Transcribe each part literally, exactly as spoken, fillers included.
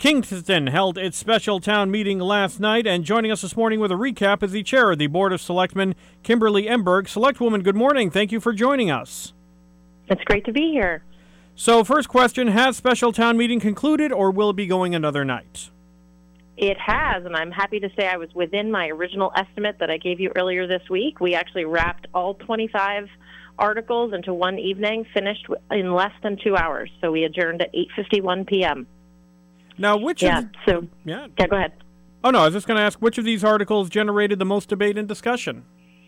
Kingston held its special town meeting last night, and joining us this morning with a recap is the chair of the Board of Selectmen, Kimberly Emberg. Selectwoman, good morning. Thank you for joining us. It's great to be here. So, first question, has special town meeting concluded, or will it be going another night? It has, and I'm happy to say I was within my original estimate that I gave you earlier this week. We actually wrapped all twenty-five articles into one evening, finished in less than two hours. So we adjourned at eight fifty-one p.m. Now, which yeah, of... So, yeah, yeah, go ahead. Oh, no, I was just going to ask, which of these articles generated the most debate and discussion?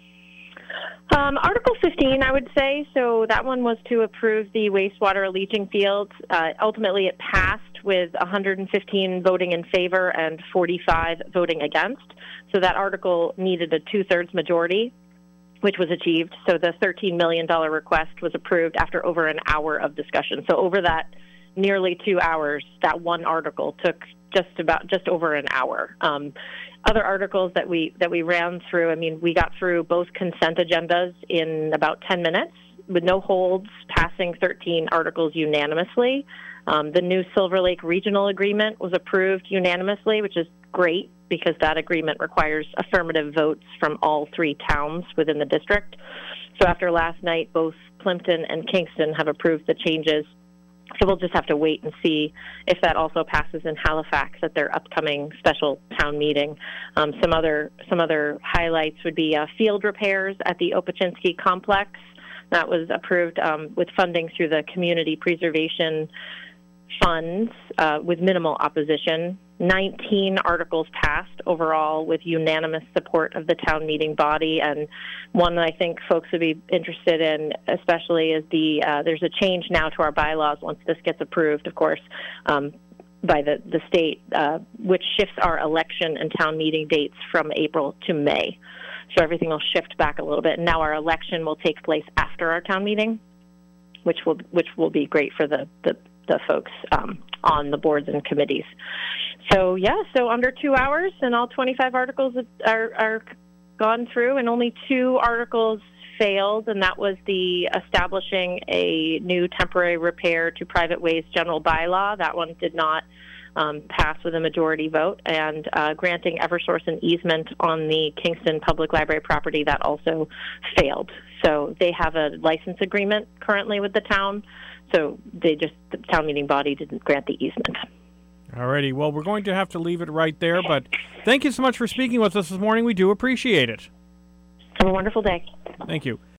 Um, Article fifteen, I would say. So that one was to approve the wastewater leaching fields. Uh, ultimately, it passed with one hundred fifteen voting in favor and forty-five voting against. So that article needed a two-thirds majority, which was achieved. So the thirteen million dollars request was approved after over an hour of discussion. So over that nearly two hours, that one article took just about just over an hour. Um, other articles that we that we ran through, I mean, we got through both consent agendas in about ten minutes with no holds, passing thirteen articles unanimously. Um, the new Silver Lake Regional Agreement was approved unanimously, which is great because that agreement requires affirmative votes from all three towns within the district. So after last night, both Plimpton and Kingston have approved the changes. So we'll just have to wait and see if that also passes in Halifax at their upcoming special town meeting. Um, some other some other highlights would be uh, field repairs at the Opachinski complex. That was approved um, with funding through the Community Preservation Funds uh, with minimal opposition. nineteen articles passed overall with unanimous support of the town meeting body, and one that I think folks would be interested in especially is the uh, there's a change now to our bylaws once this gets approved, of course, um, by the, the state, uh, which shifts our election and town meeting dates from April to May. So everything will shift back a little bit, and now our election will take place after our town meeting, which will which will be great for the, the the folks um, on the boards and committees. So, yeah, so under two hours, and all twenty-five articles are, are gone through, and only two articles failed, and that was the establishing a new temporary repair to private ways general bylaw. That one did not um, pass with a majority vote, and uh, granting Eversource an easement on the Kingston Public Library property, that also failed. So they have a license agreement currently with the town, so they just, the town meeting body didn't grant the easement. All righty. Well, we're going to have to leave it right there, but thank you so much for speaking with us this morning. We do appreciate it. Have a wonderful day. Thank you.